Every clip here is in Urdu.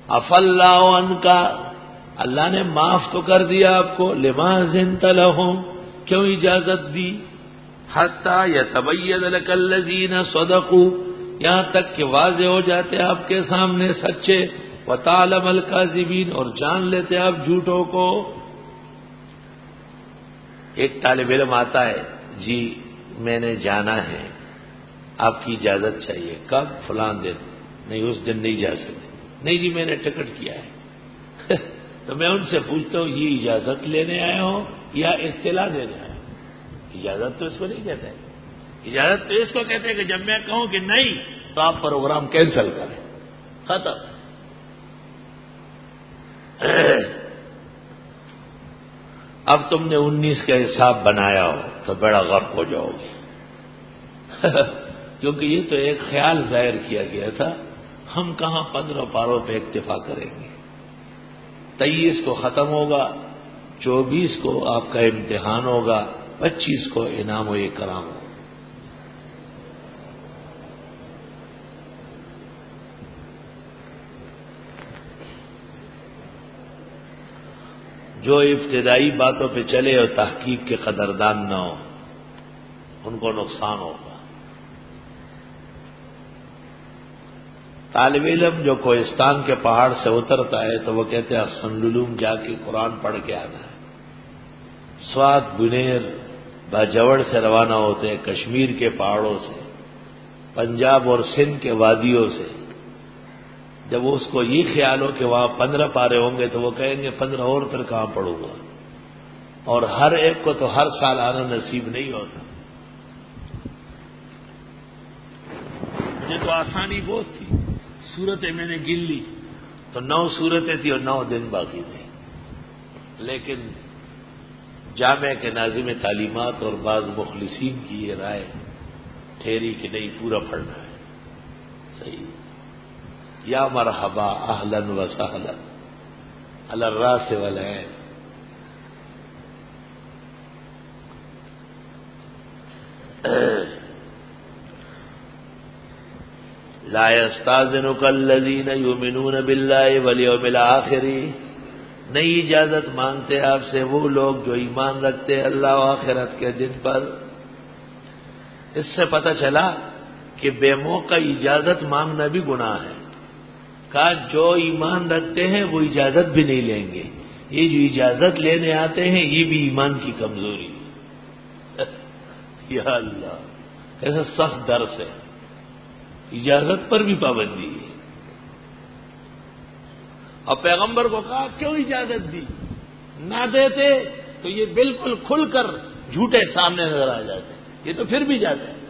عفا اللہ عنک، اللہ نے معاف تو کر دیا آپ کو، لما اذنت لہم، کیوں اجازت دی، حتی یتبین لک الذین صدقوا، یہاں تک کہ واضح ہو جاتے آپ کے سامنے سچے، وتعلم الکاذبین، اور جان لیتے آپ جھوٹوں کو۔ ایک طالب علم آتا ہے، جی میں نے جانا ہے، آپ کی اجازت چاہیے، کب؟ فلان دن۔ نہیں اس دن نہیں جا سکتے۔ نہیں جی میں نے ٹکٹ کیا ہے۔ تو میں ان سے پوچھتا ہوں یہ اجازت لینے آئے ہو یا اطلاع دینے آئے ہو؟ اجازت تو اس کو نہیں کہتے، اجازت تو اس کو کہتے ہیں کہ جب میں کہوں کہ نہیں تو آپ پروگرام کینسل کریں، ختم۔ اب تم نے 19 کا حساب بنایا ہو تو بڑا غرق ہو جاؤ گے، کیونکہ یہ تو ایک خیال ظاہر کیا گیا تھا، ہم کہاں 15 پاروں پہ اکتفا کریں گے۔ 23 کو ختم ہوگا، 24 کو آپ کا امتحان ہوگا، 25 کو انعام و اکرام ہوگا۔ جو ابتدائی باتوں پہ چلے اور تحقیق کے قدردان نہ ہو ان کو نقصان ہوگا۔ طالب علم جو کوہستان کے پہاڑ سے اترتا ہے تو وہ کہتے ہیں احسن العلوم جا کے قرآن پڑھ کے آنا ہے۔ سوات بنیر باجوڑ سے روانہ ہوتے ہیں، کشمیر کے پہاڑوں سے، پنجاب اور سندھ کے وادیوں سے۔ جب اس کو یہ خیال ہو کہ وہاں 15 پارے ہوں گے تو وہ کہیں گے 15 اور پھر کہاں پڑھوں گا، اور ہر ایک کو تو ہر سال آنا نصیب نہیں ہوتا۔ مجھے تو آسانی بہت تھی، صورتیں میں نے گن لی تو 9 صورتیں تھیں اور 9 دن باقی تھے، لیکن جامع کے ناظم تعلیمات اور بعض مخلصین کی یہ رائے ٹھہری کہ نہیں پورا پڑھنا ہے۔ صحیح، یا مرحبا اہلا و سہلا علی الراس والعین۔ لا یستاذنک الذین یؤمنون باللہ والیوم الآخر، نہیں اجازت مانگتے آپ سے وہ لوگ جو ایمان رکھتے اللہ و آخرت کے دن پر۔ اس سے پتہ چلا کہ بے موقع اجازت مانگنا بھی گناہ ہے۔ کہا جو ایمان رکھتے ہیں وہ اجازت بھی نہیں لیں گے، یہ جو اجازت لینے آتے ہیں یہ بھی ایمان کی کمزوری ہے۔ یا اللہ، ایسا سخت درس ہے، اجازت پر بھی پابندی ہے۔ اور پیغمبر کو کہا کیوں اجازت دی؟ نہ دیتے تو یہ بالکل کھل کر جھوٹے سامنے نظر آ جاتے، یہ تو پھر بھی جاتے ہیں۔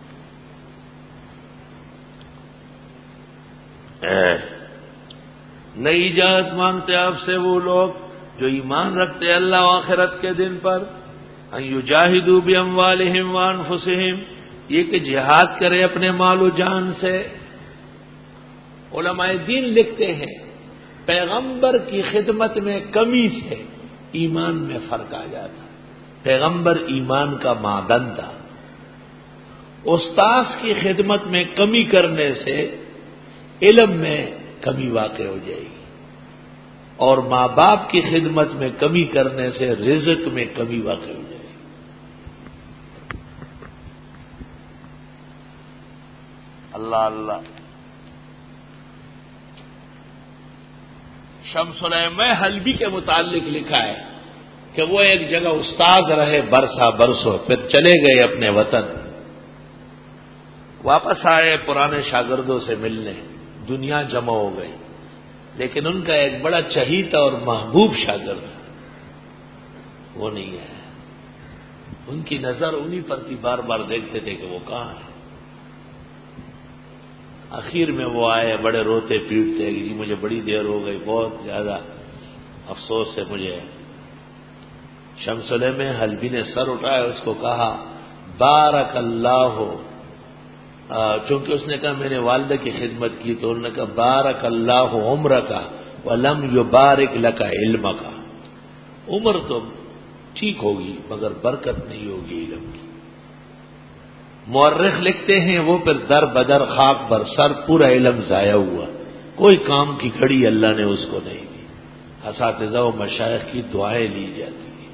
نئی اجازت مانگتے آپ سے وہ لوگ جو ایمان رکھتے اللہ و آخرت کے دن پر، ان یجاہدوا باموالہم وانفسہم، یہ کہ جہاد کرے اپنے مال و جان سے۔ علماء دین لکھتے ہیں پیغمبر کی خدمت میں کمی سے ایمان میں فرق آ جاتا۔ پیغمبر ایمان کا معدن تھا، استاذ کی خدمت میں کمی کرنے سے علم میں کمی واقع ہو جائے گی، اور ماں باپ کی خدمت میں کمی کرنے سے رزق میں کمی واقع ہو جائے گی۔ اللہ اللہ۔ شمس العلم حلبی کے متعلق لکھا ہے کہ وہ ایک جگہ استاد رہے برسوں، پھر چلے گئے اپنے وطن، واپس آئے پرانے شاگردوں سے ملنے، دنیا جمع ہو گئی، لیکن ان کا ایک بڑا چہیتا اور محبوب شاگرد وہ نہیں ہے۔ ان کی نظر انہی پر تھی، بار بار دیکھتے تھے کہ وہ کہاں ہے۔ آخر میں وہ آئے، بڑے روتے پیٹتے کہ جی مجھے بڑی دیر ہو گئی، بہت زیادہ افسوس ہے مجھے۔ شمس العلم حلبی نے سر اٹھایا، اس کو کہا بارک اللہ ہو، چونکہ اس نے کہا میں نے والدہ کی خدمت کی، تو انہوں نے کہا بارک اللہ عمرک ولم یبارک لک علمک، عمر تو ٹھیک ہوگی مگر برکت نہیں ہوگی علم کی۔ مورخ لکھتے ہیں وہ پھر در بدر خاک پر سر، پورا علم ضائع ہوا، کوئی کام کی گھڑی اللہ نے اس کو نہیں دی. اساتذہ و مشائخ کی دعائیں لی جاتی ہیں.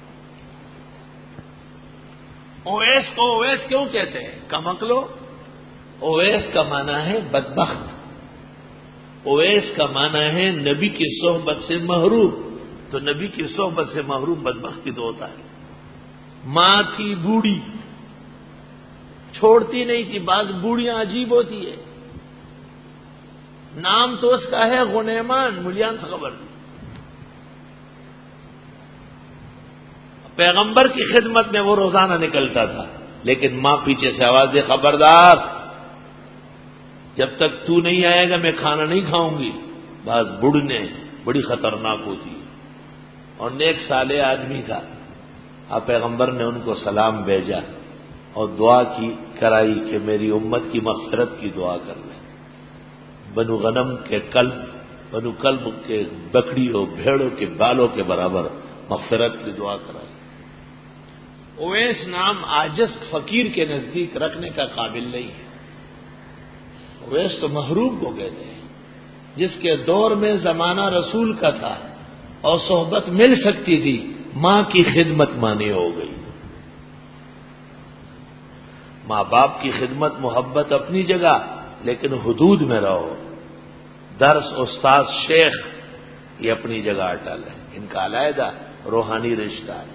اویس کو اویس کیوں کہتے ہیں؟ کمکلو. اویس کا معنی ہے بدبخت. اویس کا معنی ہے نبی کی صحبت سے محروم. تو نبی کی صحبت سے محروم بدبختی تو ہوتا ہے. ماں تھی بوڑھی، چھوڑتی نہیں تھی. بعض بوڑھیاں عجیب ہوتی ہے. نام تو اس کا ہے غنیمان، ملیان سے خبر. پیغمبر کی خدمت میں وہ روزانہ نکلتا تھا، لیکن ماں پیچھے سے آواز دے، خبردار جب تک تو نہیں آئے گا میں کھانا نہیں کھاؤں گی. بعض بڑھنے بڑی خطرناک ہوتی ہے. اور نیک صالح آدمی تھا. آپ پیغمبر نے ان کو سلام بھیجا اور دعا کی کرائی کہ میری امت کی مغفرت کی دعا کر لیں. بنو غنم کے کلب، بنو کلب کے بکری اور بھیڑوں کے بالوں کے برابر مغفرت کی دعا کرائی. اویس نام عاجز فقیر کے نزدیک رکھنے کا قابل نہیں ہے. اویس تو محروم کو کہتے ہیں، جس کے دور میں زمانہ رسول کا تھا اور صحبت مل سکتی تھی، ماں کی خدمت مانی ہو گئی. ماں باپ کی خدمت محبت اپنی جگہ، لیکن حدود میں رہو. درس استاد شیخ یہ اپنی جگہ اٹل ہے، ان کا علیحدہ روحانی رشتہ ہے.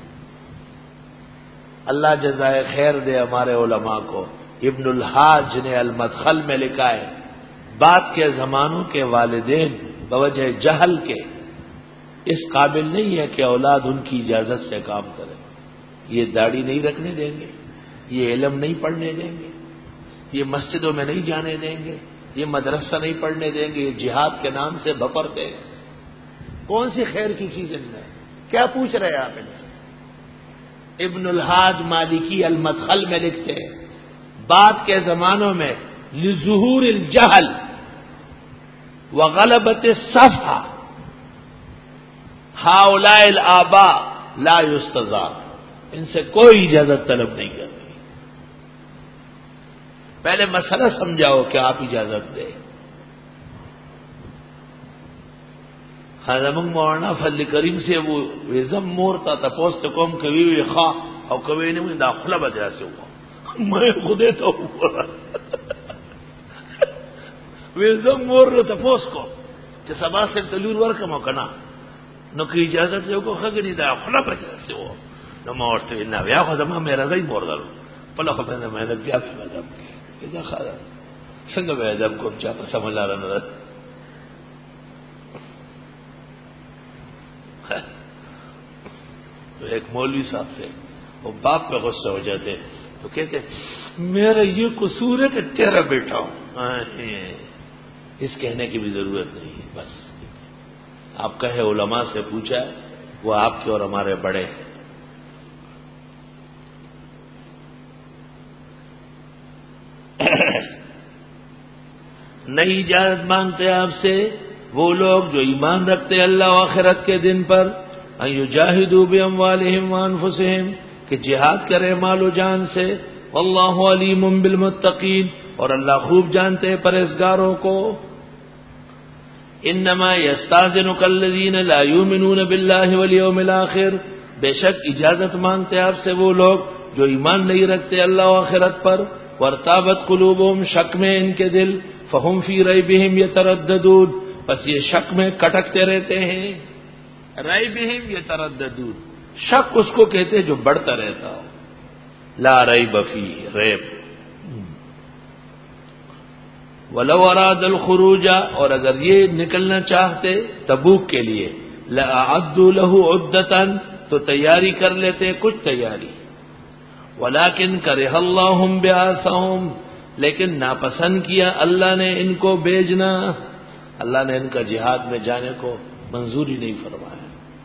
اللہ جزائے خیر دے ہمارے علماء کو. ابن الحاج نے المدخل میں لکھا ہے، بعد کے زمانوں کے والدین بوجہ جہل کے اس قابل نہیں ہے کہ اولاد ان کی اجازت سے کام کرے. یہ داڑھی نہیں رکھنے دیں گے، یہ علم نہیں پڑھنے دیں گے، یہ مسجدوں میں نہیں جانے دیں گے، یہ مدرسہ نہیں پڑھنے دیں گے، یہ جہاد کے نام سے بپرتے ہیں. کون سی خیر کی چیز ان میں؟ کیا پوچھ رہے ہیں آپ ان سے؟ ابن الحاج مالکی المدخل میں لکھتے ہیں، بعد کے زمانوں میں لظہور الجہل وغلبت الصفحہ ہؤلاء الآباء لا یستضاف. ان سے کوئی اجازت طلب نہیں کرنی. پہلے مسئلہ سمجھاؤ کہ آپ اجازت دیں. حضرت مولانا فضل کریم سے وہ وزم مورتا تھا پوست قوم کبھی بھی خواہ اور کبھی نہیں مجھے داخلہ بجا سے ہوا میں خودے تو ہوا وزم مور رہا تھا پوست کو کہ سبا سے تلور ورک موکنا نو کی اجازت سے کو خگنی داخلہ بجا سے ہوا نو مورتے نہ بیا خدمہ میرا زی مور دارو پلا خبر میں نے کیا بھی مذہب کی اذا خالا سنگ بے ادب کو چاپ سمجھ لا رہا تو ایک مولوی صاحب تھے، وہ باپ پہ غصہ ہو جاتے تو کہتے میرا یہ قصور ہے کہ تیرا بیٹا ہوں. اس کہنے کی بھی ضرورت نہیں ہے. بس آپ کہے علماء سے پوچھا، وہ آپ کے اور ہمارے بڑے ہیں. نئی اجازت مانگتے آپ سے وہ لوگ جو ایمان رکھتے اللہ و آخرت کے دن پر، ان یجاہدوا باموالہم وانفسہم کہ جہاد کرے مال و جان سے. واللہ علیم بالمتقین اور اللہ خوب جانتے پرہیزگاروں کو. انما یستاذنک الذین لا یؤمنون باللہ والیوم الآخر بے شک اجازت مانگتے آپ سے وہ لوگ جو ایمان نہیں رکھتے اللہ و آخرت پر. وارتابت قلوبہم شک میں ان کے دل. فہم فی ریبہم یترددون پس یہ شک میں کٹکتے رہتے ہیں. ریبہم یترددون شک اس کو کہتے جو بڑھتا رہتا ہو. لا ریب فی ریب. ولو اراد الخروج اور اگر یہ نکلنا چاہتے تبوک کے لیے لأعدوا له عدتا تو تیاری کر لیتے کچھ تیاری. ولکن کرہ اللہ بعثہم لیکن ناپسند کیا اللہ نے ان کو بھیجنا. اللہ نے ان کا جہاد میں جانے کو منظوری نہیں فرمایا.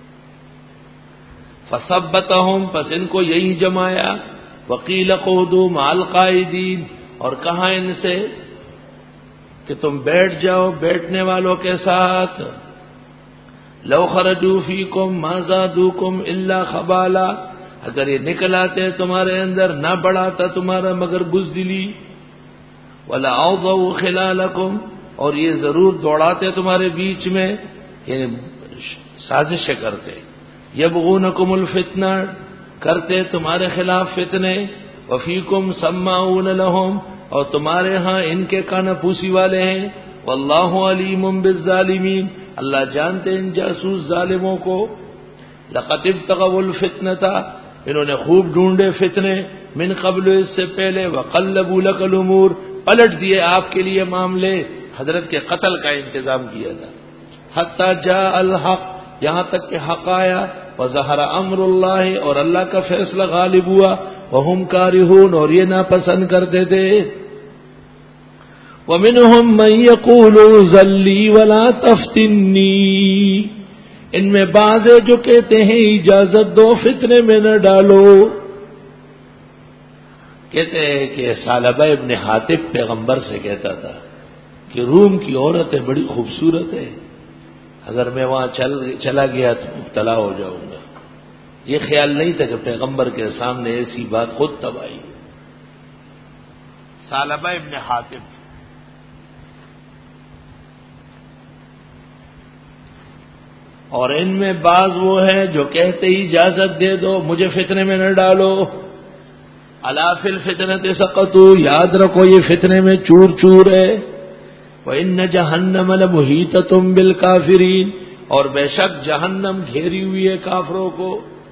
فثبتہم پس ان کو یہی جمایا. وقیل قعدوا مع القاعدین اور کہا ان سے کہ تم بیٹھ جاؤ بیٹھنے والوں کے ساتھ. لو خرجوا فیکم ما زادوکم الا خبالا اگر یہ نکل آتے تمہارے اندر نہ بڑھاتا تمہارا مگر بزدلی. ولا اوضوا خلالکم اور یہ ضرور دوڑاتے تمہارے بیچ میں، یعنی سازشیں کرتے، یبغونکم الفتنہ، کرتے تمہارے خلاف فتنے، وفیکم سماعون لہم، اور تمہارے ہاں ان کے کانا پوسی والے ہیں، واللہ علیم بالظالمین، اللہ جانتے ان جاسوس ظالموں کو۔ لقد ابتغوا الفتنۃ، انہوں نے خوب ڈھونڈے فتنے، من قبل، اس سے پہلے، وقلبوا لک الامور، پلٹ دیے آپ کے لیے معاملے، حضرت کے قتل کا انتظام کیا تھا، حتی جاء الحق، یہاں تک کہ حق آیا، وظہر امر اللہ، اور اللہ کا فیصلہ غالب ہوا، وہم کارہون، اور یہ ناپسند کرتے تھے۔ ومنہم من یقول ذلی ولا تفتنی، ان میں بعض ہے جو کہتے ہیں اجازت دو، فتنے میں نہ ڈالو۔ کہتے ہیں کہ ثعلبہ ابن حاطب پیغمبر سے کہتا تھا کہ روم کی عورتیں بڑی خوبصورت ہے، اگر میں وہاں چلا گیا تو مبتلا ہو جاؤں گا۔ یہ خیال نہیں تھا کہ پیغمبر کے سامنے ایسی بات خود تباہی۔ ثعلبہ ابن حاطب، اور ان میں بعض وہ ہیں جو کہتے ہی اجازت دے دو، مجھے فتنے میں نہ ڈالو۔ الا فی الفتنۃ سقطوا، یاد رکھو یہ فتنے میں چور چور ہے۔ وَإِنَّ جَهَنَّمَ لَمُحِيطَةٌ بِالْكَافِرِينَ، اور بے شک جہنم گھیری ہوئی ہے کافروں کو۔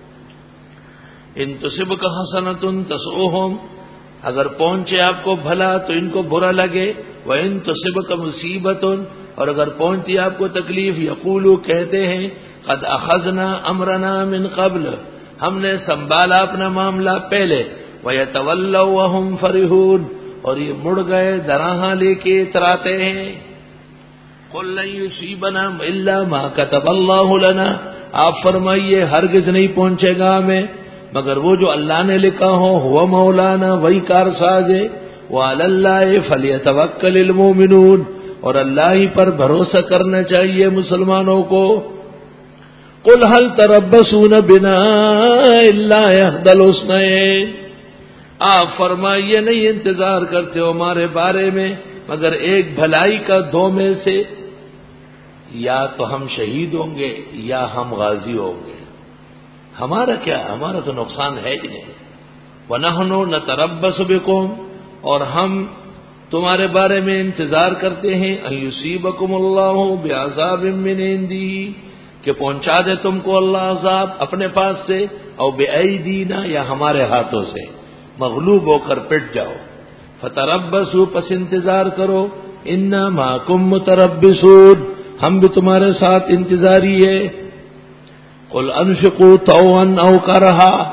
ان تصبک حسنۃ تسؤہم، اگر پہنچے آپ کو بھلا تو ان کو برا لگے، وَإِن تصبک مصیبۃ، اور اگر پہنچتی آپ کو تکلیف، یقولو، کہتے ہیں، قد اخذنا امرنا من قبل، ہم نے سنبھالا اپنا معاملہ پہلے، وَيَتَوَلَّوْا وَهُمْ فَرِحُونَ، اور یہ مڑ گئے دراہاں لے کے اتراتے ہیں۔ قُل لَّن يُصِيبَنَا إِلَّا مَا كَتَبَ اللَّهُ لَنَا، آپ فرمائیے ہرگز نہیں پہنچے گا ہمیں مگر وہ جو اللہ نے لکھا ہو، هو مولانا، وہی کارساز ہے، وعلی اللہ فلیتوکل المؤمنون، اور اللہ ہی پر بھروسہ کرنا چاہیے مسلمانوں کو۔ قل هل تربصون بنا الا احدى الحسنيين، آپ فرمائیے نہیں انتظار کرتے ہو ہمارے بارے میں مگر ایک بھلائی کا دو میں سے، یا تو ہم شہید ہوں گے یا ہم غازی ہوں گے، ہمارا کیا، ہمارا تو نقصان ہے ہی نہیں۔ وَنَحْنُ نَتَرَبَّصُ بِكُمْ، اور ہم تمہارے بارے میں انتظار کرتے ہیں، أَن يُصِيبَكُمُ اللَّهُ بِعَذَابٍ مِّنْ عِندِهِ، کہ پہنچا دے تم کو اللہ عذاب اپنے پاس سے، او بِأَيْدِينَا، یا ہمارے ہاتھوں سے، مغلوب ہو کر پٹ جاؤ۔ فَتَرَبَّصُوا، پس انتظار کرو، إِنَّا مَعَكُمْ مُتَرَبِّصُونَ، ہم بھی تمہارے ساتھ انتظاری ہے۔ قُلْ أَنفِقُوا طَوْعًا أَوْ كَرْهًا،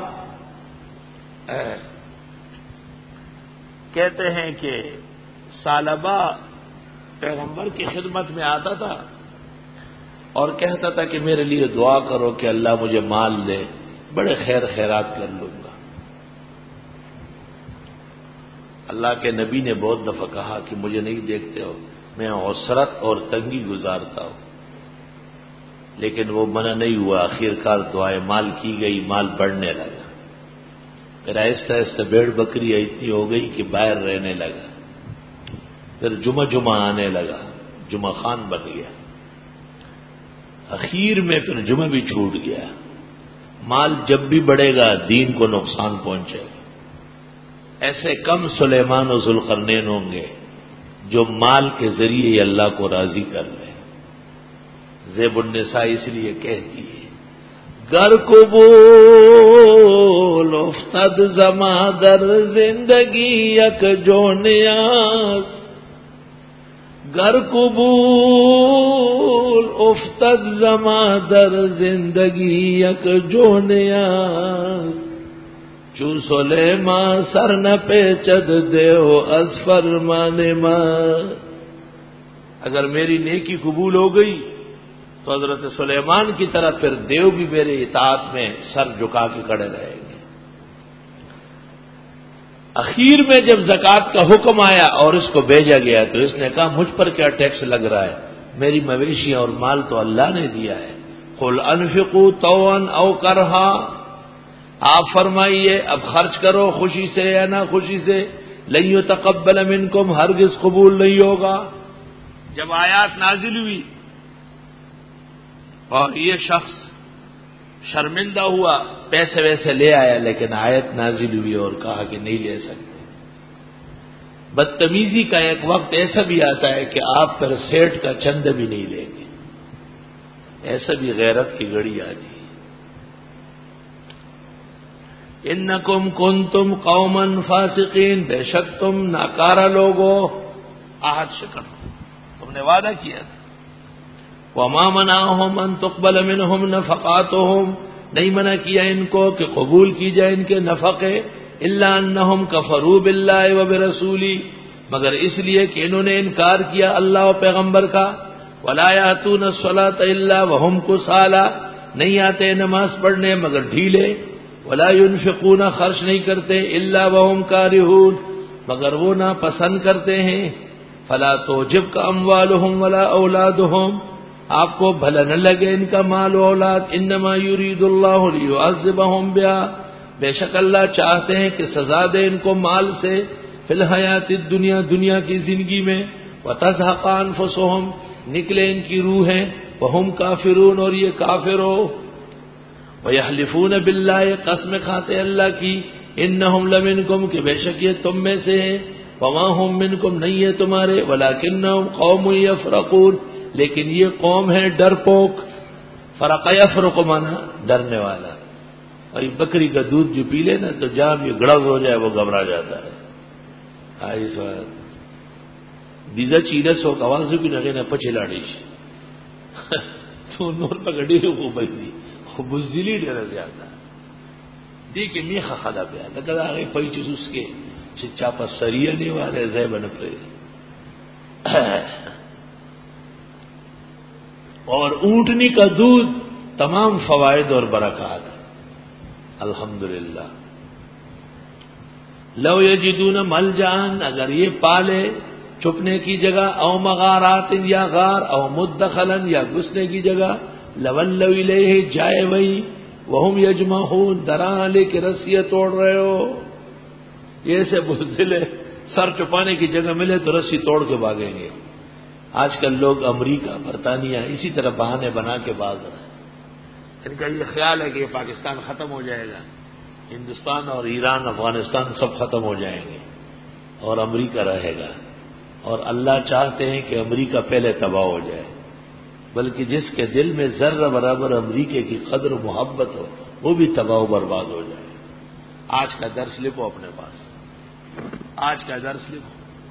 کہتے ہیں کہ ثعلبہ پیغمبر کی خدمت میں آتا تھا اور کہتا تھا کہ میرے لیے دعا کرو کہ اللہ مجھے مال دے، بڑے خیر خیرات کر لوں گا۔ اللہ کے نبی نے بہت دفعہ کہا کہ مجھے نہیں دیکھتے ہو، میں عسرت اور تنگی گزارتا ہوں، لیکن وہ منع نہیں ہوا، آخر کار دعائے مال کی گئی، مال بڑھنے لگا، پھر آہستہ آہستہ بھیڑ بکریاں اتنی ہو گئی کہ باہر رہنے لگا، پھر جمعہ آنے لگا، جمعہ خان بن گیا، اخیر میں پھر جمعہ بھی چھوٹ گیا۔ مال جب بھی بڑھے گا دین کو نقصان پہنچے گا۔ ایسے کم سلیمان و ذوالقرنین ہوں گے جو مال کے ذریعے اللہ کو راضی کر لیں۔ زیب النساء اس لیے کہتی ہے، گر قبول افتد زما در زندگی یک جو نیاز، گر قبول افتد زما در زندگی یک جو نیاز، چو سلیمان سر نہ پیچد دیو از فرمان ما، اگر میری نیکی قبول ہو گئی تو حضرت سلیمان کی طرح پھر دیو بھی میرے اطاعت میں سر جھکا کے کھڑے رہیں گے۔ اخیر میں جب زکوٰۃ کا حکم آیا اور اس کو بھیجا گیا تو اس نے کہا مجھ پر کیا ٹیکس لگ رہا ہے، میری مویشیاں اور مال تو اللہ نے دیا ہے۔ قل انفقوا طوعا او کرہا، آپ فرمائیے اب خرچ کرو خوشی سے یا نہ خوشی سے، لن یتقبل منکم، ہرگز قبول نہیں ہوگا۔ جب آیات نازل ہوئی اور یہ شخص شرمندہ ہوا، پیسے ویسے لے آیا، لیکن آیت نازل ہوئی اور کہا کہ نہیں لے سکتے۔ بدتمیزی کا ایک وقت ایسا بھی آتا ہے کہ آپ پر سیٹ کا چند بھی نہیں لیں گے، ایسا بھی غیرت کی گھڑی آتی ہے۔ انکم کنتم قوما فاسقین، بے شک تم ناکارہ لوگ ہو، عہد شکن، تم نے وعدہ کیا تھا۔ وما منعهم ان تقبل منهم نفقاتهم، نہیں منع کیا ان کو کہ قبول کی جائے ان کے نفقے، الا انهم كفروا بالله وبرسوله، مگر اس لیے کہ انہوں نے انکار کیا اللہ و پیغمبر کا۔ ولا ياتون الصلاة الا وهم كسالى، نہیں آتے نماز پڑھنے مگر ڈھیلے۔ ولا ينفقون، خرچ نہیں کرتے الا وهم كارهون، مگر وہ ناپسند کرتے ہیں۔ فلا تعجبك اموالهم ولا اولادهم، آپ کو بھلا نہ لگے ان کا مال و اولاد۔ انما يريد الله ليعذبهم بها، بے شک اللہ چاہتے ہیں کہ سزا دے ان کو مال سے، فی الحیات الدنیا، دنیا کی زندگی میں، وتزهق انفسهم، نکلے ان کی روحیں، وهم کافرون، اور یہ کافر ہو۔ وَيَحْلِفُونَ بِاللَّهِ، قسم کھاتے اللہ کی، إِنَّهُمْ لَمِنْكُمْ، کہ بے شک یہ تم میں سے ہیں، وَمَا هُمْ مِنْكُمْ، نہیں ہے تمہارے، وَلَكِنَّهُمْ قَوْمٌ يَفْرَقُونَ، لیکن یہ قوم ہے ڈرپوک۔ فرق یفرق مانا ڈرنے والا، اور یہ بکری کا دودھ جو پی لے نا تو جہاں بھی گڑز ہو جائے وہ گھبرا جاتا ہے۔ اس وقت بیزا چیلس ہو کواز بھی نگے نہ پچلاڑیش تو نور پکڑی کو بچی بزدلی ڈر زیادہ دیکھ میخا خدا پہ لگا آگے پیچس اس کے چچا پر سریا نہیں والے زیب نہ پڑے۔ اور اونٹنی کا دودھ تمام فوائد اور برکات، الحمدللہ۔ لو یجدون ملجان، اگر یہ پالے چھپنے کی جگہ، او مغارات یا غار، او مدخلن یا گھسنے کی جگہ، لولوا الیہ، جائے وہی، وہم یجمعون، ڈرا لے کے رسیاں توڑ رہے ہو۔ یہ سے بزدل ہے، سر چھپانے کی جگہ ملے تو رسی توڑ کے بھاگیں گے۔ آج کل لوگ امریکہ، برطانیہ اسی طرح بہانے بنا کے بھاگ رہے ہیں۔ ان کا یہ خیال ہے کہ یہ پاکستان ختم ہو جائے گا، ہندوستان اور ایران، افغانستان سب ختم ہو جائیں گے اور امریکہ رہے گا، اور اللہ چاہتے ہیں کہ امریکہ پہلے تباہ ہو جائے، بلکہ جس کے دل میں ذرہ برابر امریکہ کی قدر و محبت ہو وہ بھی تباہ و برباد ہو جائے۔ آج کا درس لکھو اپنے پاس، آج کا درس لکھو۔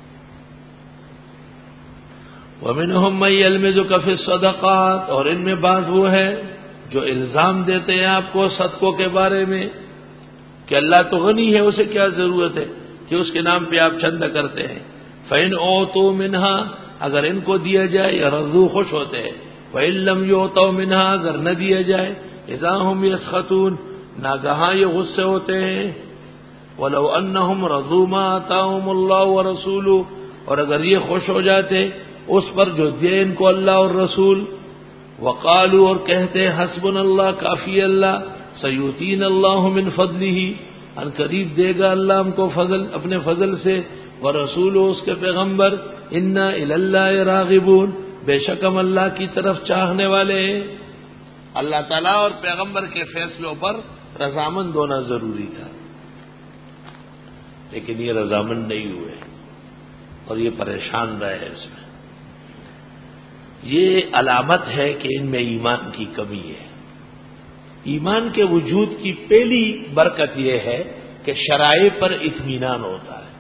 وَمِنْهُمْ مَن يَلْمِزُكَ فِي الصَّدَقَاتِ، اور ان میں بعض وہ ہے جو الزام دیتے ہیں آپ کو صدقوں کے بارے میں کہ اللہ تو غنی ہے، اسے کیا ضرورت ہے کہ اس کے نام پہ آپ چندہ کرتے ہیں۔ فَإِنْ أُوتُوا مِنْهَا، اگر ان کو دیا جائے يَرَضُوا، خوش ہوتے ہیں۔ وَإِنْ لَمْ يُؤْتَوْا مِنْهَا، اگر نہ دیا جائے، إِذَا هُمْ يَسْخَطُونَ، ناگہاں یہ غصے ہوتے ہیں۔ وَلَوْ أَنَّهُمْ رَضُوا مَا آتَاهُمُ اللَّهُ وَرَسُولُهُ، اور اگر یہ خوش ہو جاتے اس پر جو دیا ان کو اللہ اور رسول، وقالوا، اور کہتے حسبنا اللہ، کافی اللہ، سیؤتین اللہ من فضلہ، ان قریب دے گا اللہ ہم کو فضل اپنے فضل سے، ورسول، اس کے پیغمبر، انا الی اللہ راغبون، بے شک ہم اللہ کی طرف چاہنے والے ہیں۔ اللہ تعالیٰ اور پیغمبر کے فیصلوں پر رضامند ہونا ضروری تھا، لیکن یہ رضامند نہیں ہوئے اور یہ پریشان رہے اس میں۔ یہ علامت ہے کہ ان میں ایمان کی کمی ہے۔ ایمان کے وجود کی پہلی برکت یہ ہے کہ شرائع پر اطمینان ہوتا ہے۔